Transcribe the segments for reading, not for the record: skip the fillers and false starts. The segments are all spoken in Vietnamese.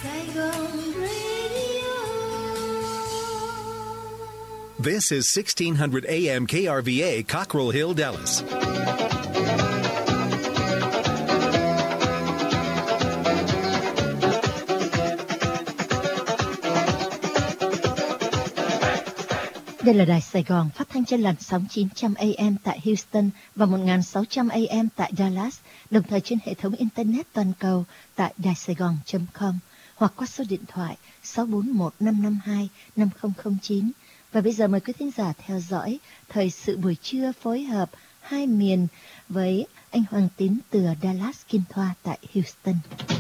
This is 1600 AM KRVA, Cockrell Hill, Dallas. Đây là Đài Sài Gòn phát thanh trên làn sóng 900 AM tại Houston và 1600 AM tại Dallas, đồng thời trên hệ thống Internet toàn cầu tại daisaigon.com hoặc qua số điện thoại 641-552-5009. Và bây giờ mời quý thính giả theo dõi thời sự buổi trưa phối hợp hai miền với anh Hoàng Tín từ Dallas, Kim Thoa tại Houston.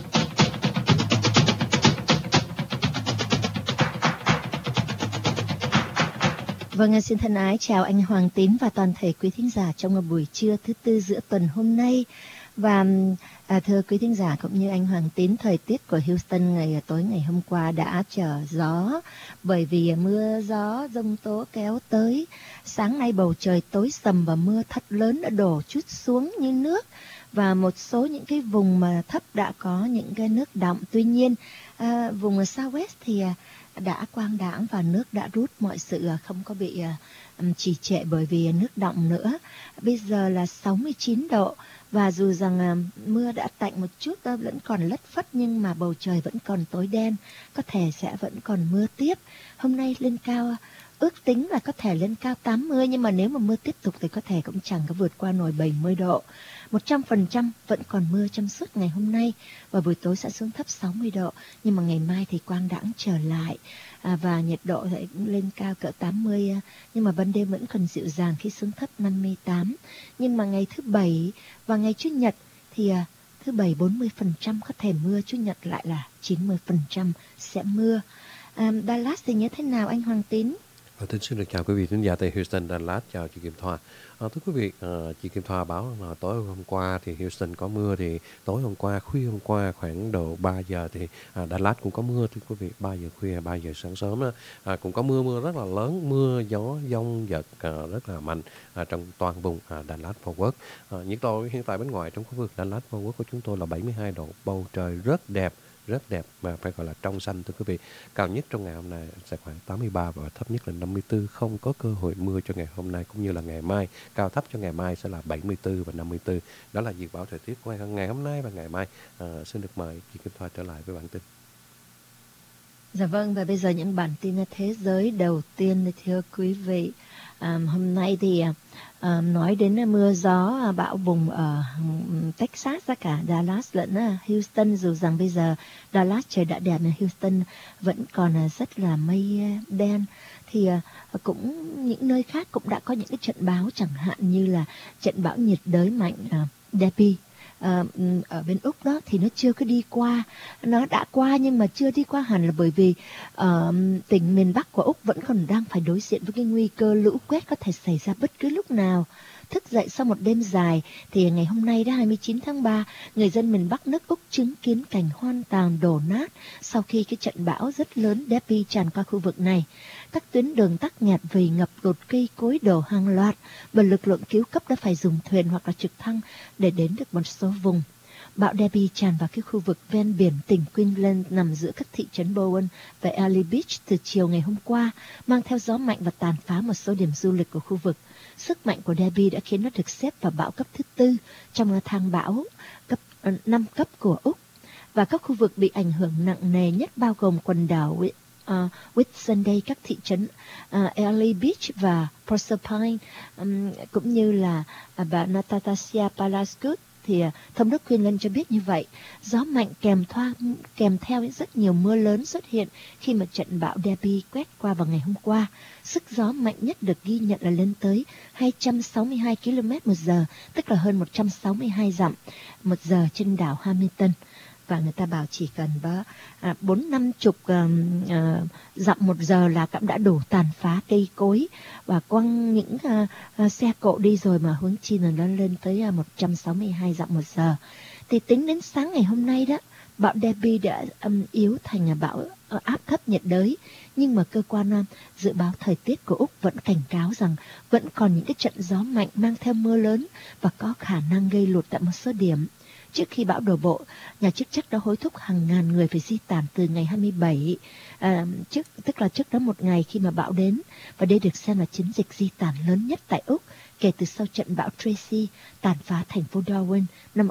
Vâng, xin thân ái chào anh Hoàng Tín và toàn thể quý thính giả trong buổi trưa thứ tư giữa tuần hôm nay. Và thưa quý thính giả cũng như anh Hoàng Tín, thời tiết của Houston tối ngày hôm qua đã trở gió bởi vì mưa gió giông tố kéo tới. Sáng nay bầu trời tối sầm và mưa thật lớn đã đổ trút xuống như nước, và một số những cái vùng mà thấp đã có những cái nước đọng. Tuy nhiên vùng Southwest thì đã quang đãng và nước đã rút, mọi sự không có bị trì trệ bởi vì nước đọng nữa. Bây giờ là 69 độ và dù rằng mưa đã tạnh một chút, vẫn còn lất phất, nhưng mà bầu trời vẫn còn tối đen, có thể sẽ vẫn còn mưa tiếp. Hôm nay lên cao, ước tính là có thể lên cao 80, nhưng mà nếu mà mưa tiếp tục thì có thể cũng chẳng có vượt qua nổi 70 độ. 100% vẫn còn mưa trong suốt ngày hôm nay và buổi tối sẽ xuống thấp 60 độ, nhưng mà ngày mai thì quang đãng trở lại và nhiệt độ thì cũng lên cao cỡ 80, nhưng mà ban đêm vẫn còn dịu dàng khi xuống thấp 58. Nhưng mà ngày thứ Bảy và ngày Chủ nhật thì thứ Bảy 40% có thể mưa, Chủ nhật lại là 90% sẽ mưa. Dallas thì như thế nào anh Hoàng Tín? Xin được chào quý vị khán giả tại Houston, Dallas, chào chị Kim Thoa. Thưa quý vị, chị Kim Thoa báo là tối hôm qua thì Houston có mưa, thì tối hôm qua, khuya hôm qua khoảng độ 3 giờ thì Dallas cũng có mưa thưa quý vị. 3 giờ khuya, 3 giờ sáng sớm đó, cũng có mưa rất là lớn, mưa gió dông giật rất là mạnh trong toàn vùng Dallas Fort Worth. Nhiệt độ hiện tại bên ngoài trong khu vực Dallas Fort Worth của chúng tôi là 72 độ, bầu trời rất đẹp và phải gọi là trong xanh thưa quý vị. Cao nhất trong ngày hôm nay sẽ khoảng 83 và thấp nhất là 54, không có cơ hội mưa cho ngày hôm nay cũng như là ngày mai. Cao thấp cho ngày mai sẽ là 74 và 54. Đó là dự báo thời tiết của ngày hôm nay và ngày mai. Xin được mời chị Kim Thoa trở lại với bản tin. Dạ vâng, và bây giờ những bản tin thế giới đầu tiên thưa quý vị. Hôm nay thì nói đến mưa gió bão bùng ở Texas, ra cả Dallas lẫn Houston. Dù rằng bây giờ Dallas trời đã đẹp, Houston vẫn còn rất là mây đen. Thì cũng những nơi khác cũng đã có những cái trận báo, chẳng hạn như là trận bão nhiệt đới mạnh Debby ở bên Úc đó, thì nó chưa có đi qua, nó đã qua nhưng mà chưa đi qua hẳn là bởi vì tỉnh miền Bắc của Úc vẫn còn đang phải đối diện với cái nguy cơ lũ quét có thể xảy ra bất cứ lúc nào. Thức dậy sau một đêm dài thì ngày hôm nay đó 29 tháng 3, người dân miền Bắc nước Úc chứng kiến cảnh hoang tàn đổ nát sau khi cái trận bão rất lớn Debby tràn qua khu vực này. Các tuyến đường tắc nghẹt vì ngập lụt, cây cối đổ hàng loạt và lực lượng cứu cấp đã phải dùng thuyền hoặc là trực thăng để đến được một số vùng. Bão Debby tràn vào cái khu vực ven biển tỉnh Queensland nằm giữa các thị trấn Bowen và Ellie Beach từ chiều ngày hôm qua, mang theo gió mạnh và tàn phá một số điểm du lịch của khu vực. Sức mạnh của Debby đã khiến nó được xếp vào bão cấp thứ 4 trong thang bão cấp 5 cấp của Úc. Và các khu vực bị ảnh hưởng nặng nề nhất bao gồm quần đảo Whitsunday, các thị trấn Ellie Beach và Proserpine, cũng như là bà Natasha Palascut. Thì thống đốc Queensland cho biết như vậy, gió mạnh kèm theo rất nhiều mưa lớn xuất hiện khi mà trận bão Debby quét qua vào ngày hôm qua. Sức gió mạnh nhất được ghi nhận là lên tới 262 km/h, tức là hơn 162 dặm một giờ trên đảo Hamilton. Và người ta bảo chỉ cần 40-50 dặm một giờ là cũng đã đủ tàn phá cây cối và quăng những xe cộ đi rồi, mà huống chi là nó lên tới 162 dặm một giờ. Thì tính đến sáng ngày hôm nay đó, bão Debby đã yếu thành bão áp thấp nhiệt đới, nhưng mà cơ quan dự báo thời tiết của Úc vẫn cảnh cáo rằng vẫn còn những cái trận gió mạnh mang theo mưa lớn và có khả năng gây lụt tại một số điểm. Trước khi bão đổ bộ, nhà chức trách đã hối thúc hàng ngàn người phải di tản từ ngày 27, tức là trước đó một ngày khi mà bão đến. Và đây được xem là chiến dịch di tản lớn nhất tại Úc kể từ sau trận bão Tracy tàn phá thành phố Darwin năm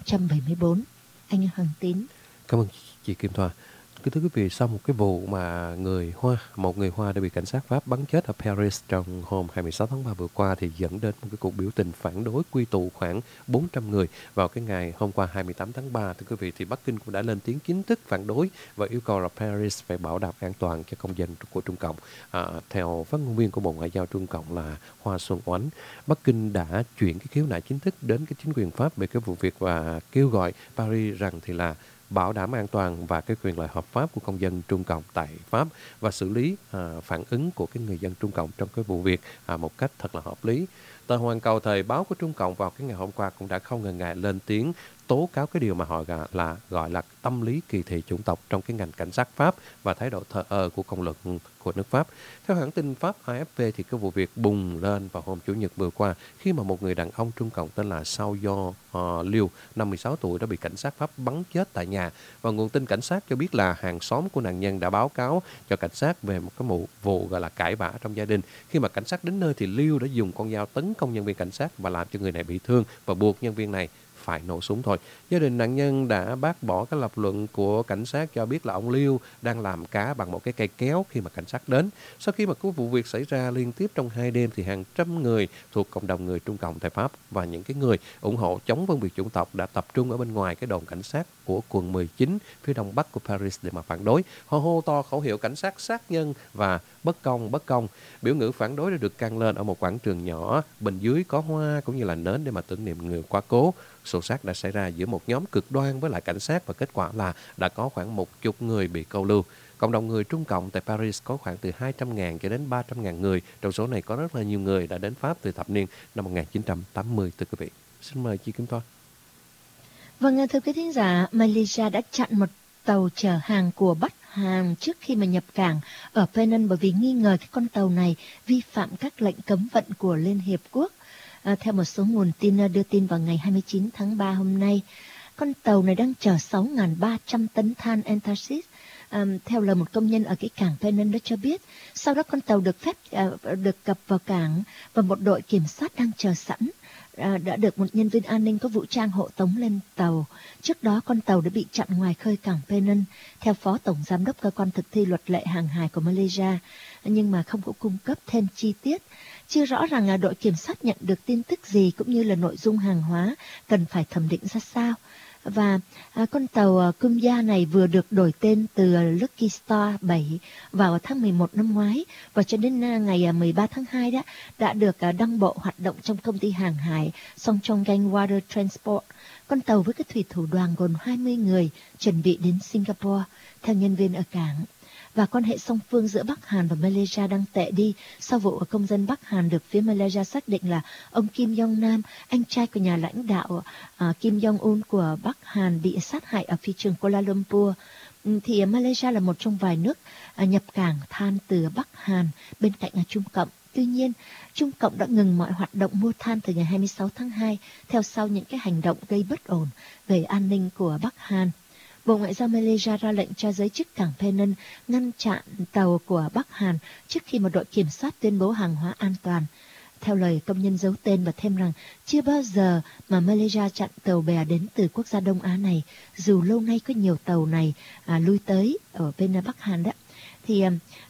1974. Anh Hoàng Tín. Cảm ơn chị Kim Thoa. Kính thưa quý vị, sau một cái vụ mà một người Hoa đã bị cảnh sát Pháp bắn chết ở Paris trong hôm 26 tháng 3 vừa qua thì dẫn đến một cái cuộc biểu tình phản đối quy tụ khoảng 400 người vào cái ngày hôm qua 28 tháng 3. Thưa quý vị, thì Bắc Kinh cũng đã lên tiếng chính thức phản đối và yêu cầu là Paris phải bảo đảm an toàn cho công dân của Trung Cộng. Theo phát ngôn viên của Bộ Ngoại giao Trung Cộng là Hoa Xuân Oánh, Bắc Kinh đã chuyển cái khiếu nại chính thức đến cái chính quyền Pháp về cái vụ việc và kêu gọi Paris rằng thì là bảo đảm an toàn và cái quyền lợi hợp pháp của công dân Trung Cộng tại Pháp và xử lý phản ứng của cái người dân Trung Cộng trong cái vụ việc một cách thật là hợp lý. Tờ Hoàn Cầu thời báo của Trung Cộng vào cái ngày hôm qua cũng đã không ngần ngại lên tiếng tố cáo cái điều mà họ gọi là tâm lý kỳ thị chủng tộc trong cái ngành cảnh sát Pháp và thái độ thờ ơ của công luận của nước Pháp. Theo hãng tin Pháp AFP thì cái vụ việc bùng lên vào hôm Chủ nhật vừa qua khi mà một người đàn ông Trung Cộng tên là Sao Do Liu, 56 tuổi đã bị cảnh sát Pháp bắn chết tại nhà. Và nguồn tin cảnh sát cho biết là hàng xóm của nạn nhân đã báo cáo cho cảnh sát về một cái vụ gọi là cãi vã trong gia đình. Khi mà cảnh sát đến nơi thì Liu đã dùng con dao tấn công nhân viên cảnh sát và làm cho người này bị thương và buộc nhân viên này phải nổ súng thôi. Gia đình nạn nhân đã bác bỏ cái lập luận của cảnh sát cho biết là ông Liu đang làm cá bằng một cái cây kéo khi mà cảnh sát đến. Sau khi mà có vụ việc xảy ra liên tiếp trong 2 đêm thì hàng trăm người thuộc cộng đồng người Trung Cộng tại Pháp và những cái người ủng hộ chống phân biệt chủng tộc đã tập trung ở bên ngoài cái đồn cảnh sát của quận 19 phía đông bắc của Paris để mà phản đối. Họ hô to khẩu hiệu cảnh sát sát nhân và bất công, bất công. Biểu ngữ phản đối đã được căng lên ở một quảng trường nhỏ, bên dưới có hoa cũng như là nến để mà tưởng niệm người quá cố. Xô xát đã xảy ra giữa một nhóm cực đoan với lại cảnh sát và kết quả là đã có khoảng 10 người bị câu lưu. Cộng đồng người Trung Cộng tại Paris có khoảng từ 200.000 cho đến 300.000 người. Trong số này có rất là nhiều người đã đến Pháp từ thập niên năm 1980, thưa quý vị. Xin mời chị Kim Thoa. Vâng, thưa quý thính giả, Malaysia đã chặn một tàu chở hàng của Bắc Hàn trước khi mà nhập cảng ở Penang bởi vì nghi ngờ cái con tàu này vi phạm các lệnh cấm vận của Liên Hiệp Quốc. Theo một số nguồn tin đưa tin vào ngày 29 tháng 3 hôm nay, con tàu này đang chở 6.300 tấn than anthracite. Theo lời một công nhân ở cái cảng Penang đã cho biết, sau đó con tàu được cập vào cảng và một đội kiểm soát đang chờ sẵn đã được một nhân viên an ninh có vũ trang hộ tống lên tàu. Trước đó con tàu đã bị chặn ngoài khơi cảng Penang theo Phó Tổng Giám đốc Cơ quan thực thi luật lệ hàng hải của Malaysia, nhưng mà không có cung cấp thêm chi tiết. Chưa rõ rằng đội kiểm soát nhận được tin tức gì cũng như là nội dung hàng hóa cần phải thẩm định ra sao. Và con tàu Kumya này vừa được đổi tên từ Lucky Star 7 vào tháng 11 năm ngoái và cho đến ngày 13 tháng 2 đã được đăng bộ hoạt động trong công ty hàng hải Songchongang Water Transport. Con tàu với cái thủy thủ đoàn gồm 20 người chuẩn bị đến Singapore theo nhân viên ở cảng. Và quan hệ song phương giữa Bắc Hàn và Malaysia đang tệ đi sau vụ công dân Bắc Hàn được phía Malaysia xác định là ông Kim Jong Nam, anh trai của nhà lãnh đạo Kim Jong Un của Bắc Hàn bị sát hại ở phi trường Kuala Lumpur. Thì Malaysia là một trong vài nước nhập cảng than từ Bắc Hàn bên cạnh Trung Cộng. Tuy nhiên, Trung Cộng đã ngừng mọi hoạt động mua than từ ngày 26 tháng 2 theo sau những cái hành động gây bất ổn về an ninh của Bắc Hàn. Bộ Ngoại giao Malaysia ra lệnh cho giới chức cảng Penang ngăn chặn tàu của Bắc Hàn trước khi một đội kiểm soát tuyên bố hàng hóa an toàn. Theo lời công nhân giấu tên và thêm rằng chưa bao giờ mà Malaysia chặn tàu bè đến từ quốc gia Đông Á này, dù lâu nay có nhiều tàu này lui tới ở bên Bắc Hàn đó. Thì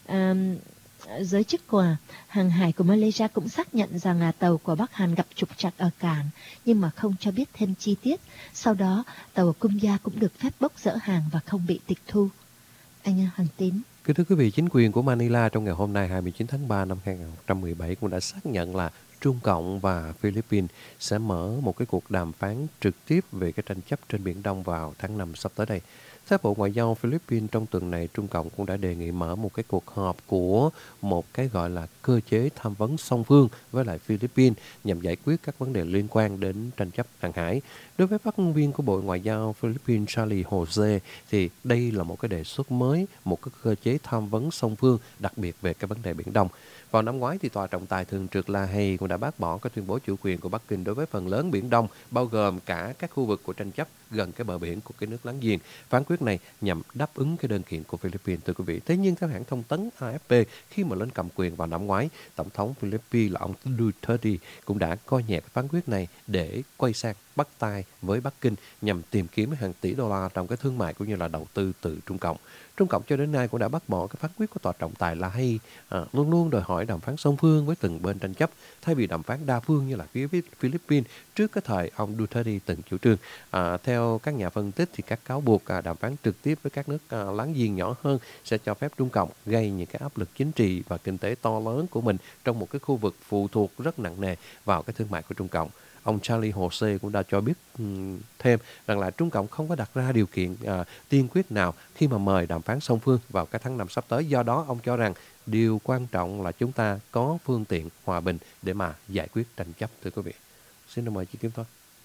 giới chức của hàng hải của Malaysia cũng xác nhận rằng tàu của Bắc Hàn gặp trục trặc ở cảng nhưng mà không cho biết thêm chi tiết. Sau đó tàu Kumya cũng được phép bốc dỡ hàng và không bị tịch thu. Anh Hoàng Tín. Kính thưa quý vị, chính quyền của Manila trong ngày hôm nay 29 tháng 3 năm 2017 cũng đã xác nhận là Trung Cộng và Philippines sẽ mở một cái cuộc đàm phán trực tiếp về cái tranh chấp trên Biển Đông vào tháng 5 sắp tới đây. Theo Bộ Ngoại giao Philippines, trong tuần này Trung Cộng cũng đã đề nghị mở một cái cuộc họp của một cái gọi là cơ chế tham vấn song phương với lại Philippines nhằm giải quyết các vấn đề liên quan đến tranh chấp hàng hải. Đối với phát ngôn viên của Bộ Ngoại giao Philippines Charlie Jose thì đây là một cái đề xuất mới, một cái cơ chế tham vấn song phương đặc biệt về cái vấn đề Biển Đông. Vào năm ngoái thì Tòa trọng tài thường trực La Hay cũng đã bác bỏ cái tuyên bố chủ quyền của Bắc Kinh đối với phần lớn Biển Đông, bao gồm cả các khu vực của tranh chấp gần cái bờ biển của cái nước láng giềng. Phán quyết này nhằm đáp ứng cái đơn kiện của Philippines, thưa quý vị. Thế nhưng theo hãng thông tấn AFP, khi mà lên cầm quyền vào năm ngoái, Tổng thống Philippines là ông Duterte cũng đã coi nhẹ phán quyết này để quay sang bắt tay với Bắc Kinh nhằm tìm kiếm hàng tỷ đô la trong cái thương mại cũng như là đầu tư từ Trung Cộng. Trung Cộng cho đến nay cũng đã bác bỏ cái phán quyết của Tòa trọng tài La Hay, luôn luôn đòi hỏi đàm phán song phương với từng bên tranh chấp thay vì đàm phán đa phương như là phía Philippines trước cái thời ông Duterte từng chủ trương. Theo các nhà phân tích thì các cáo buộc đàm phán trực tiếp với các nước láng giềng nhỏ hơn sẽ cho phép Trung Cộng gây những cái áp lực chính trị và kinh tế to lớn của mình trong một cái khu vực phụ thuộc rất nặng nề vào cái thương mại của Trung Cộng. Ông Charlie Jose cũng đã cho biết thêm rằng là Trung Cộng không có đặt ra điều kiện tiên quyết nào khi mà mời đàm phán song phương vào cái tháng 5 sắp tới. Do đó, ông cho rằng điều quan trọng là chúng ta có phương tiện hòa bình để mà giải quyết tranh chấp, thưa quý vị. Xin mời chị Kim Thoa.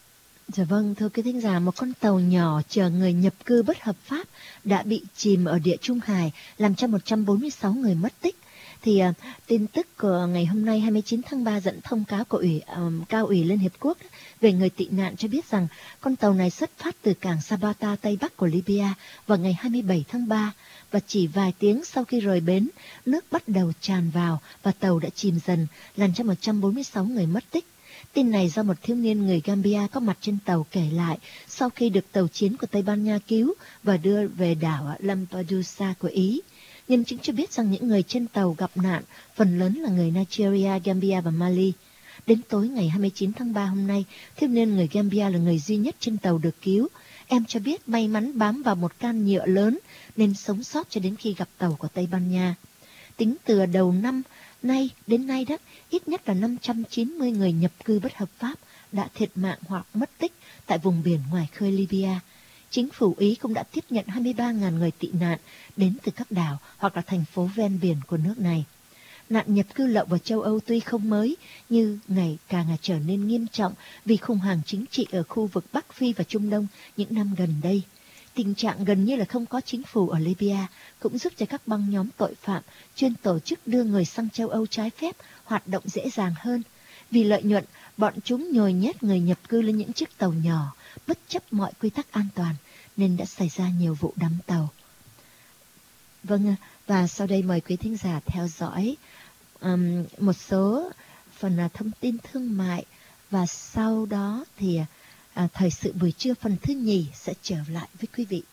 Dạ vâng, thưa quý thính giả, một con tàu nhỏ chở người nhập cư bất hợp pháp đã bị chìm ở Địa Trung Hải, làm cho 146 người mất tích. Thì tin tức của ngày hôm nay 29 tháng 3 dẫn thông cáo của Cao ủy Liên Hiệp Quốc về người tị nạn cho biết rằng con tàu này xuất phát từ cảng Sabata, Tây Bắc của Libya vào ngày 27 tháng 3 và chỉ vài tiếng sau khi rời bến, nước bắt đầu tràn vào và tàu đã chìm dần, làm cho 146 người mất tích. Tin này do một thiếu niên người Gambia có mặt trên tàu kể lại sau khi được tàu chiến của Tây Ban Nha cứu và đưa về đảo Lampedusa của Ý. Nhân chứng cho biết rằng những người trên tàu gặp nạn phần lớn là người Nigeria, Gambia và Mali. Đến tối ngày 29 tháng 3 hôm nay, thiếu niên người Gambia là người duy nhất trên tàu được cứu. Em cho biết may mắn bám vào một can nhựa lớn nên sống sót cho đến khi gặp tàu của Tây Ban Nha. Tính từ đầu năm nay đến nay đó, ít nhất là 590 người nhập cư bất hợp pháp đã thiệt mạng hoặc mất tích tại vùng biển ngoài khơi Libya. Chính phủ Ý cũng đã tiếp nhận 23.000 người tị nạn đến từ các đảo hoặc là thành phố ven biển của nước này. Nạn nhập cư lậu vào châu Âu tuy không mới, nhưng ngày càng trở nên nghiêm trọng vì khủng hoảng chính trị ở khu vực Bắc Phi và Trung Đông những năm gần đây. Tình trạng gần như là không có chính phủ ở Libya cũng giúp cho các băng nhóm tội phạm chuyên tổ chức đưa người sang châu Âu trái phép hoạt động dễ dàng hơn. Vì lợi nhuận, bọn chúng nhồi nhét người nhập cư lên những chiếc tàu nhỏ, bất chấp mọi quy tắc an toàn, nên đã xảy ra nhiều vụ đắm tàu. Vâng, và sau đây mời quý thính giả theo dõi một số phần thông tin thương mại, và sau đó thì thời sự buổi trưa phần thứ nhì sẽ trở lại với quý vị.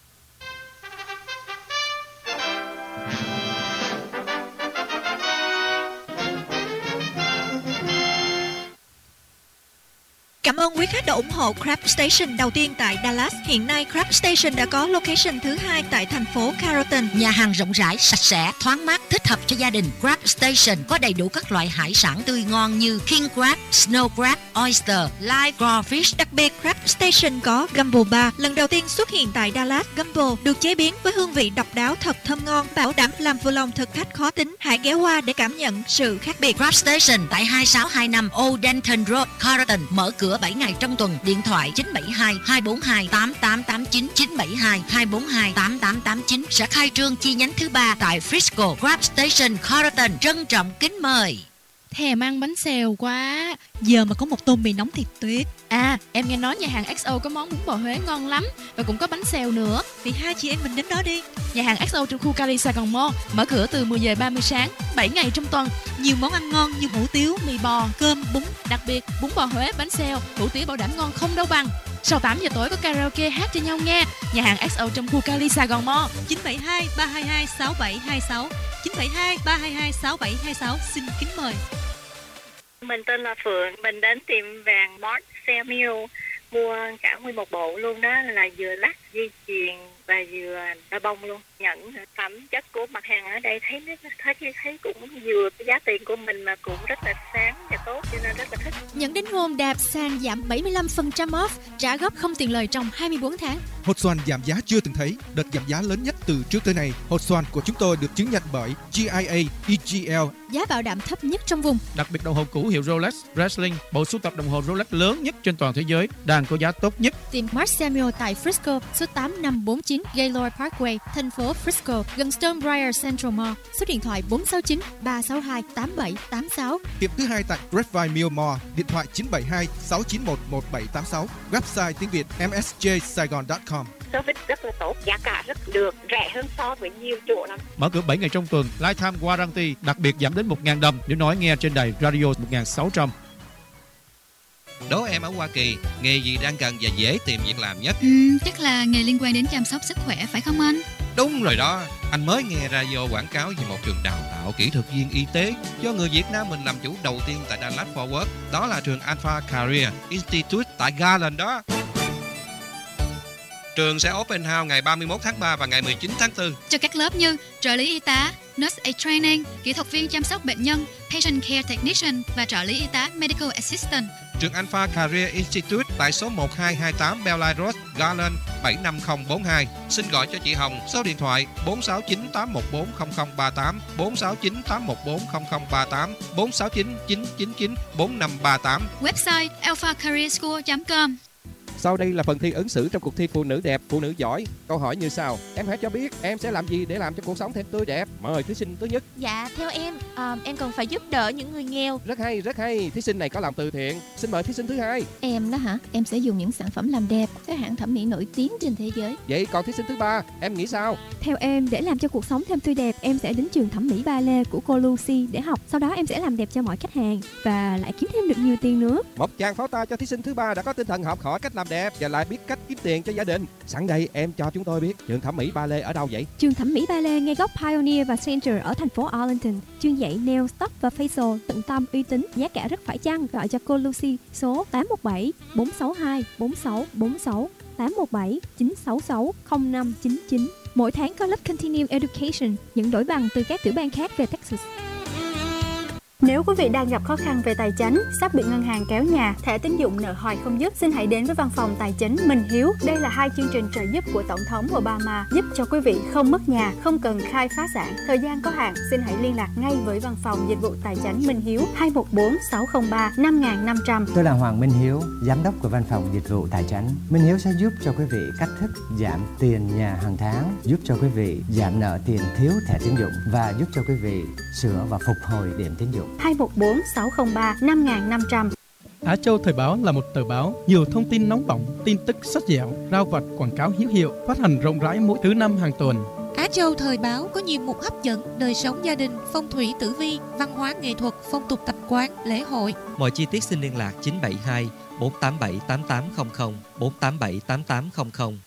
Cảm ơn quý khách đã ủng hộ Crab Station đầu tiên tại Dallas. Hiện nay Crab Station đã có location thứ 2 tại thành phố Carrollton. Nhà hàng rộng rãi, sạch sẽ, thoáng mát, thích hợp cho gia đình. Crab Station có đầy đủ các loại hải sản tươi ngon như king crab, snow crab, oyster, live crawfish. Đặc biệt Crab Station có Gumbo Bar, lần đầu tiên xuất hiện tại Dallas. Gumbo được chế biến với hương vị độc đáo thật thơm ngon, bảo đảm làm vừa lòng thực khách khó tính. Hãy ghé qua để cảm nhận sự khác biệt. Crab Station tại 2625 Old Denton Road, Carrollton, mở cửa 7 ngày trong tuần. Điện thoại 972 242 8889 972 242 8889 sẽ khai trương chi nhánh thứ 3 tại Frisco. Crab Station Carrollton trân trọng kính mời. Thèm ăn bánh xèo quá. Giờ mà có một tô mì nóng thì tuyệt. À, em nghe nói nhà hàng XO có món bún bò Huế ngon lắm và cũng có bánh xèo nữa. Vì hai chị em mình đến đó đi. Nhà hàng XO trong khu Cali Sài Gòn Mall mở cửa từ 10 giờ 30 sáng, 7 ngày trong tuần. Nhiều món ăn ngon như hủ tiếu, mì bò, cơm, bún. Đặc biệt bún bò Huế, bánh xèo, hủ tiếu bảo đảm ngon không đâu bằng. Sau 8 giờ tối có karaoke hát cho nhau nghe. Nhà hàng XO trong khu Cali Sài Gòn Mall. 972 322 6726 972 322 6726. Xin kính mời. Mình tên là Phượng, mình đến tiệm vàng Mart Samuel mua cả nguyên một bộ luôn đó, là vừa lắc dây chuyền và vừa đo bông luôn. Những phẩm chất của mặt hàng ở đây thấy cũng vừa cái giá tiền của mình mà cũng rất là sáng và tốt, cho nên rất là thích. Những đính hôn đẹp sàn giảm 75% off, trả góp không tiền lời trong 24 tháng. Hột xoàn giảm giá chưa từng thấy, đợt giảm giá lớn nhất từ trước tới nay. Hột xoàn của chúng tôi được chứng nhận bởi GIA, EGL. Giá bảo đảm thấp nhất trong vùng. Đặc biệt đồng hồ cũ hiệu Rolex Breitling, bộ sưu tập đồng hồ Rolex lớn nhất trên toàn thế giới, đang có giá tốt nhất. Tìm Mark Samuel tại Frisco, số 8549 Gaylord Parkway, thành phố Frisco, gần Stonebriar Central Mall. Số điện thoại 469 362 8786. Tiệm thứ hai tại Grapevine Mill Mall, điện thoại 972 691 1786. Website tiếng Việt msjsaigon.com. Service rất là tốt, giá cả rất được, rẻ hơn so với nhiều chỗ lắm. Mở cửa 7 ngày trong tuần, Lifetime Warranty, đặc biệt giảm đến 1.000 đồng nếu nói nghe trên đài radio 1600. Đố em ở Hoa Kỳ, nghề gì đang cần và dễ tìm việc làm nhất? Chắc là nghề liên quan đến chăm sóc sức khỏe phải không anh? Đúng rồi đó, anh mới nghe radio quảng cáo về một trường đào tạo kỹ thuật viên y tế do người Việt Nam mình làm chủ đầu tiên tại Dallas Fort Worth. Đó là trường Alpha Career Institute tại Garland đó. Trường sẽ open house ngày 31 tháng 3 và ngày 19 tháng 4. Cho các lớp như trợ lý y tá, nurse aid training, kỹ thuật viên chăm sóc bệnh nhân, patient care technician và trợ lý y tá medical assistant. Trường Alpha Career Institute tại số 1228 Bellline Road, Garland 75042. Xin gọi cho chị Hồng số điện thoại 469-814-0038, 469-814-0038, 469-999-4538. Website alphacareerschool.com. Sau đây là phần thi ứng xử trong cuộc thi Phụ nữ đẹp, phụ nữ giỏi. Câu hỏi như sau: em hãy cho biết em sẽ làm gì để làm cho cuộc sống thêm tươi đẹp. Mời thí sinh thứ nhất. Dạ, theo em cần phải giúp đỡ những người nghèo. Rất hay, rất hay. Thí sinh này có lòng từ thiện. Xin mời thí sinh thứ hai. Em đó hả? Em sẽ dùng những sản phẩm làm đẹp các hãng thẩm mỹ nổi tiếng trên thế giới. Vậy còn thí sinh thứ ba, em nghĩ sao? Theo em, để làm cho cuộc sống thêm tươi đẹp, em sẽ đến trường thẩm mỹ ballet của cô Lucy để học. Sau đó em sẽ làm đẹp cho mọi khách hàng và lại kiếm thêm được nhiều tiền nữa. Một tràng pháo tay cho thí sinh thứ ba đã có tinh thần học hỏi cách làm đẹp và lại biết cách kiếm tiền cho gia đình. Sẵn đây em cho chúng tôi biết trường thẩm mỹ ballet ở đâu vậy? Trường thẩm mỹ ballet ngay góc Pioneer và Center ở thành phố Arlington. Chuyên dạy nail, tóc và facial tận tâm, uy tín, giá cả rất phải chăng. Gọi cho cô Lucy số 817 462 4646, 817 966 0599. Mỗi tháng có lớp Continuing Education, nhận đổi bằng từ các tiểu bang khác về Texas. Nếu quý vị đang gặp khó khăn về tài chính, sắp bị ngân hàng kéo nhà, thẻ tín dụng nợ hoài không dứt, xin hãy đến với văn phòng tài chính Minh Hiếu. Đây là 2 chương trình trợ giúp của Tổng thống Obama, giúp cho quý vị không mất nhà, không cần khai phá sản. Thời gian có hạn, xin hãy liên lạc ngay với văn phòng dịch vụ tài chính Minh Hiếu 214 603 5500. Tôi là Hoàng Minh Hiếu, giám đốc của văn phòng dịch vụ tài chính. Minh Hiếu sẽ giúp cho quý vị cách thức giảm tiền nhà hàng tháng, giúp cho quý vị giảm nợ tiền thiếu thẻ tín dụng và giúp cho quý vị sửa và phục hồi điểm tín dụng. 214 603 5500. Á Châu Thời báo là một tờ báo nhiều thông tin nóng bỏng, tin tức sắc dẻo, rao vật, quảng cáo hữu hiệu, phát hành rộng rãi mỗi thứ 5 hàng tuần. Á Châu Thời báo có nhiều mục hấp dẫn, đời sống gia đình, phong thủy tử vi, văn hóa nghệ thuật, phong tục tập quán, lễ hội. Mọi chi tiết xin liên lạc 972 487 8800 487 8800.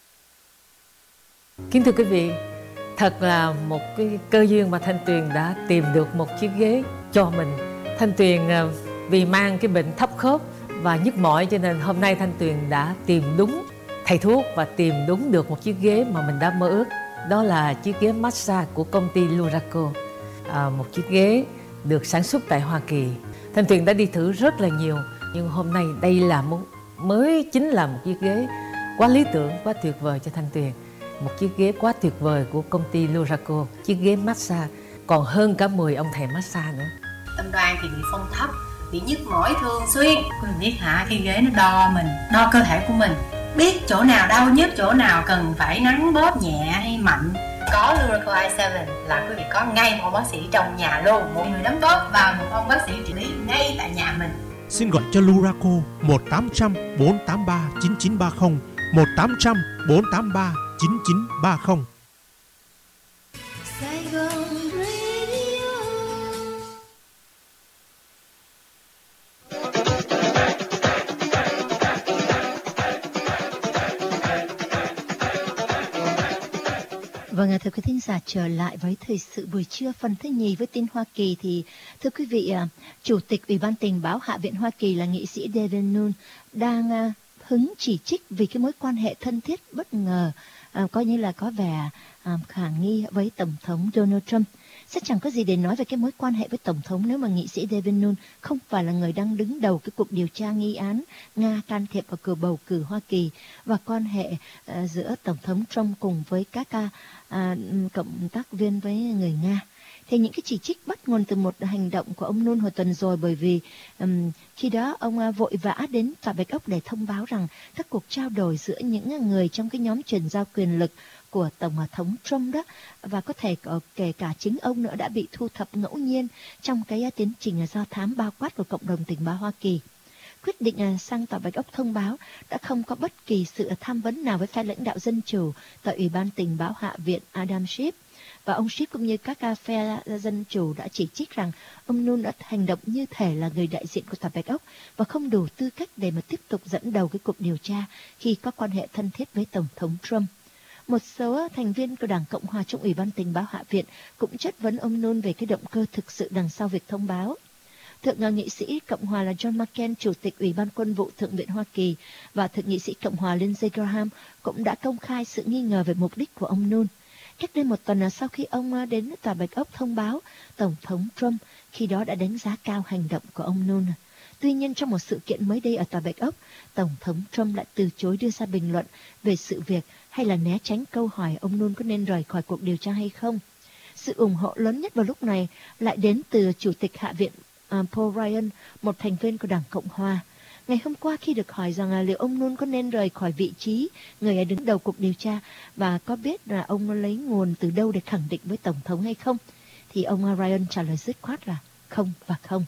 Kính thưa quý vị, thật là một cái cơ duyên mà Thanh Tuyền đã tìm được một chiếc ghế cho mình. Thanh Tuyền vì mang cái bệnh thấp khớp và nhức mỏi cho nên hôm nay Thanh Tuyền đã tìm đúng thầy thuốc và tìm đúng được một chiếc ghế mà mình đã mơ ước. Đó là chiếc ghế massage của công ty Luraco. Một chiếc ghế được sản xuất tại Hoa Kỳ. Thanh Tuyền đã đi thử rất là nhiều, nhưng hôm nay đây là chính là một chiếc ghế quá lý tưởng, quá tuyệt vời cho Thanh Tuyền. Một chiếc ghế quá tuyệt vời của công ty Luraco. Chiếc ghế massage còn hơn cả 10 ông thầy massage nữa. Tâm Đoan thì bị phong thấp, bị nhức mỏi thường xuyên. Quý vị biết hả, cái ghế nó đo mình, đo cơ thể của mình, biết chỗ nào đau nhức, chỗ nào cần phải nắn bóp nhẹ hay mạnh. Có Luraco i7 là quý vị có ngay một bác sĩ trong nhà luôn, một người đóng góp và một ông bác sĩ trị lý ngay tại nhà mình. Xin gọi cho Luraco 1-800 483 9930, 1-800 483 9930. Vâng, thưa quý thính giả, trở lại với thời sự buổi trưa phần thứ nhì với tin Hoa Kỳ thì thưa quý vị, Chủ tịch Ủy ban Tình báo Hạ viện Hoa Kỳ là nghị sĩ Devin Nunes đang hứng chỉ trích vì cái mối quan hệ thân thiết bất ngờ coi như là có vẻ khả nghi với Tổng thống Donald Trump. Sẽ chẳng có gì để nói về cái mối quan hệ với Tổng thống nếu mà nghị sĩ Devin Nunes không phải là người đang đứng đầu cái cuộc điều tra nghi án Nga can thiệp vào cuộc bầu cử Hoa Kỳ và quan hệ giữa Tổng thống Trump cùng với các cộng tác viên với người Nga. Thì những cái chỉ trích bắt nguồn từ một hành động của ông Nunes hồi tuần rồi, bởi vì khi đó ông vội vã đến Tòa Bạch Ốc để thông báo rằng các cuộc trao đổi giữa những người trong cái nhóm chuyển giao quyền lực của Tổng thống Trump đó, và có thể kể cả chính ông nữa, đã bị thu thập ngẫu nhiên trong cái tiến trình do thám bao quát của cộng đồng tình báo Hoa Kỳ. Quyết định sang Tòa Bạch Ốc thông báo đã không có bất kỳ sự tham vấn nào với phe lãnh đạo Dân Chủ tại Ủy ban Tình báo Hạ viện Adam Schiff. Và ông Schiff cũng như các phe Dân Chủ đã chỉ trích rằng ông Nunes đã hành động như thể là người đại diện của Tòa Bạch Ốc và không đủ tư cách để mà tiếp tục dẫn đầu cái cuộc điều tra khi có quan hệ thân thiết với Tổng thống Trump. Một số thành viên của Đảng Cộng Hòa trong Ủy ban Tình báo Hạ viện cũng chất vấn ông Nunes về cái động cơ thực sự đằng sau việc thông báo. Thượng nghị sĩ Cộng hòa là John McCain, Chủ tịch Ủy ban Quân vụ Thượng viện Hoa Kỳ, và Thượng nghị sĩ Cộng hòa Lindsey Graham cũng đã công khai sự nghi ngờ về mục đích của ông Nunes. Cách đây một tuần sau khi ông đến Tòa Bạch Ốc thông báo, Tổng thống Trump khi đó đã đánh giá cao hành động của ông Nunes. Tuy nhiên, trong một sự kiện mới đây ở Tòa Bạch Ốc, Tổng thống Trump lại từ chối đưa ra bình luận về sự việc hay là né tránh câu hỏi ông Nunes có nên rời khỏi cuộc điều tra hay không. Sự ủng hộ lớn nhất vào lúc này lại đến từ Chủ tịch Hạ viện Paul Ryan, một thành viên của Đảng Cộng Hòa. Ngày hôm qua khi được hỏi rằng liệu ông Nunes có nên rời khỏi vị trí người đứng đầu cuộc điều tra và có biết là ông lấy nguồn từ đâu để khẳng định với Tổng thống hay không, thì ông Ryan trả lời dứt khoát là không và không.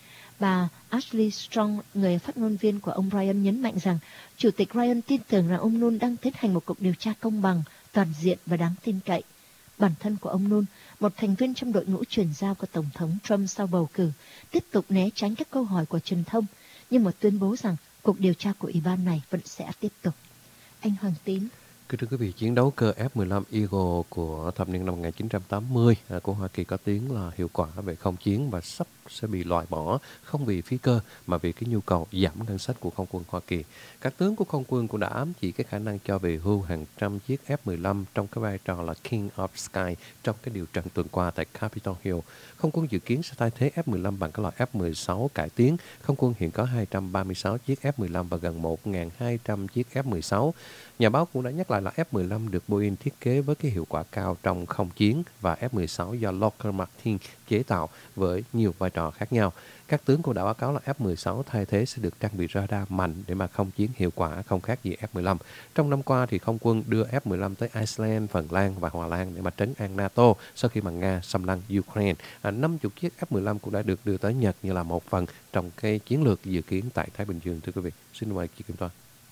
Bà Ashley Strong, người phát ngôn viên của ông Ryan, nhấn mạnh rằng Chủ tịch Ryan tin tưởng rằng ông Nunes đang tiến hành một cuộc điều tra công bằng, toàn diện và đáng tin cậy. Bản thân của ông Nunes, một thành viên trong đội ngũ chuyển giao của Tổng thống Trump sau bầu cử, tiếp tục né tránh các câu hỏi của truyền thông, nhưng mà tuyên bố rằng cuộc điều tra của ủy ban này vẫn sẽ tiếp tục. Anh Hoàng Tín. Thưa quý vị, chiến đấu cơ F-15 Eagle của thập niên năm 1980 của Hoa Kỳ có tiếng là hiệu quả về không chiến và sắp sẽ bị loại bỏ, không vì phí cơ mà vì cái nhu cầu giảm ngân sách của không quân Hoa Kỳ. Các tướng của không quân cũng đã ám chỉ cái khả năng cho về hưu hàng trăm chiếc F-15 trong cái vai trò là King of Sky trong cái điều trần tuần qua tại Capitol Hill. Không quân dự kiến sẽ thay thế F-15 bằng các loại F-16 cải tiến. Không quân hiện có 236 chiếc F-15 và gần 1.200 chiếc F-16. Nhà báo cũng đã nhắc lại là F-15 được Boeing thiết kế với cái hiệu quả cao trong không chiến và F-16 do Lockheed Martin chế tạo với nhiều vai trò khác nhau. Các tướng cũng đã báo cáo là F-16 thay thế sẽ được trang bị radar mạnh để mà không chiến hiệu quả không khác gì F-15. Trong năm qua thì không quân đưa F-15 tới Iceland, Phần Lan và Hòa Lan để mà trấn an NATO sau khi mà Nga xâm lăng Ukraine. 50 chiếc F-15 cũng đã được đưa tới Nhật như là một phần trong cái chiến lược dự kiến tại Thái Bình Dương. Thưa quý vị, xin mời chị Kim Thoa.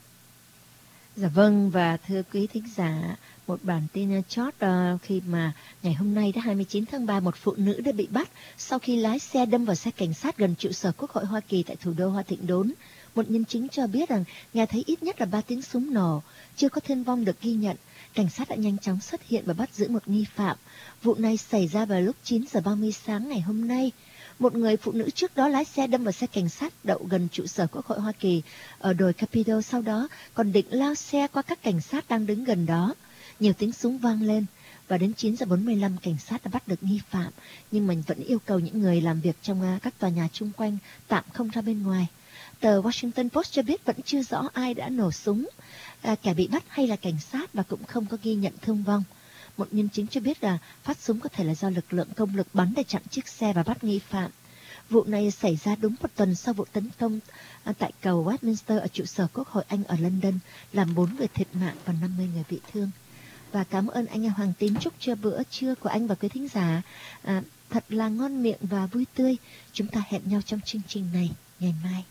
Dạ vâng, và thưa quý thính giả, một bản tin chót khi mà ngày hôm nay đã 29 tháng 3, một phụ nữ đã bị bắt sau khi lái xe đâm vào xe cảnh sát gần trụ sở Quốc hội Hoa Kỳ tại thủ đô Hoa Thịnh Đốn. Một nhân chứng cho biết rằng nghe thấy ít nhất là 3 tiếng súng nổ, chưa có thương vong được ghi nhận. Cảnh sát đã nhanh chóng xuất hiện và bắt giữ một nghi phạm. Vụ này xảy ra vào lúc 9 giờ 30 sáng ngày hôm nay. Một người phụ nữ trước đó lái xe đâm vào xe cảnh sát đậu gần trụ sở Quốc hội Hoa Kỳ ở đồi Capitol, sau đó còn định lao xe qua các cảnh sát đang đứng gần đó. Nhiều tiếng súng vang lên và đến 9 giờ 45 cảnh sát đã bắt được nghi phạm, nhưng mình vẫn yêu cầu những người làm việc trong các tòa nhà chung quanh tạm không ra bên ngoài. Tờ Washington Post cho biết vẫn chưa rõ ai đã nổ súng, kẻ bị bắt hay là cảnh sát, và cũng không có ghi nhận thương vong. Một nhân chứng cho biết là phát súng có thể là do lực lượng công lực bắn để chặn chiếc xe và bắt nghi phạm. Vụ này xảy ra đúng một tuần sau vụ tấn công tại cầu Westminster ở trụ sở Quốc hội Anh ở London, làm 4 người thiệt mạng và 50 người bị thương. Và cảm ơn anh Hoàng Tín. Chúc cho bữa trưa của anh và quý thính giả thật là ngon miệng và vui tươi. Chúng ta hẹn nhau trong chương trình này ngày mai.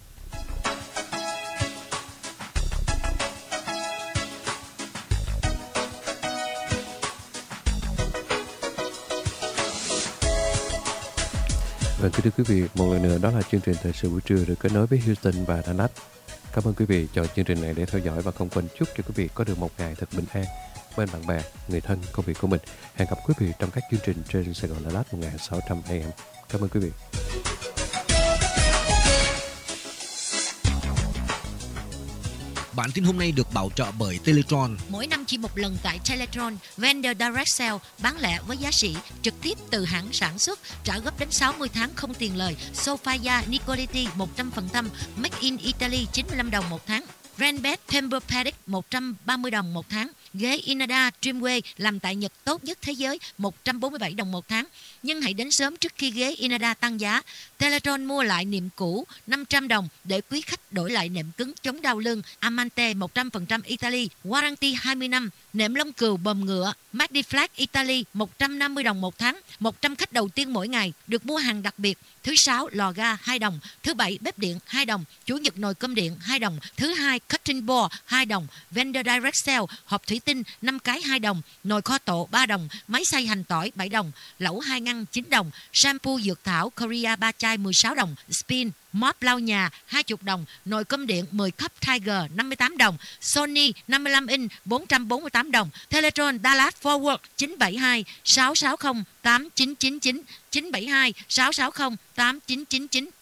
Vâng, kính thưa quý vị, một lần nữa đó là chương trình thời sự buổi trưa được kết nối với Houston và Dallas. Cảm ơn quý vị chọn chương trình này để theo dõi và không quên chúc cho quý vị có được một ngày thật bình an bên bạn bè, người thân, công việc của mình. Hẹn gặp quý vị trong các chương trình trên Sài Gòn Dallas 1600 AM. Cảm ơn quý vị. Bản tin hôm nay được bảo trợ bởi Teletron. Mỗi năm chỉ một lần tại Teletron, Vendor Direct Sale bán lẻ với giá sỉ trực tiếp từ hãng sản xuất, trả góp đến 60 tháng không tiền lời. Sofia Nicoletti 100%, Make in Italy 95 đồng một tháng. Renbet Tempur-Pedic 130 đồng một tháng. Ghế Inada Dreamway làm tại Nhật tốt nhất thế giới 147 đồng một tháng. Nhưng hãy đến sớm trước khi ghế Inada tăng giá. Teletron mua lại nệm cũ 500 đồng để quý khách đổi lại nệm cứng chống đau lưng Amante 100% Italy, warranty 20 năm. Nệm lông cừu bờm ngựa Magdiflex Italy 150 đồng một tháng. 100 khách đầu tiên mỗi ngày được mua hàng đặc biệt. Thứ 6 lò ga 2 đồng, thứ 7 bếp điện 2 đồng, chủ nhật nồi cơm điện 2 đồng, thứ 2 cutting board 2 đồng, Vendor Direct Sale hộp thủy tinh 5 cái 2 đồng, nồi kho tộ 3 đồng, máy xay hành tỏi 7 đồng, lẩu 2 ngăn 9 đồng, shampoo dược thảo Korea 3 chai 16 đồng, Spin mop lau nhà 20 đồng, nồi cơm điện 10 cup Tiger 58 đồng, Sony 55 inch 448 đồng, Teletron Dallas Forward 972 660 8999 972 660 8999.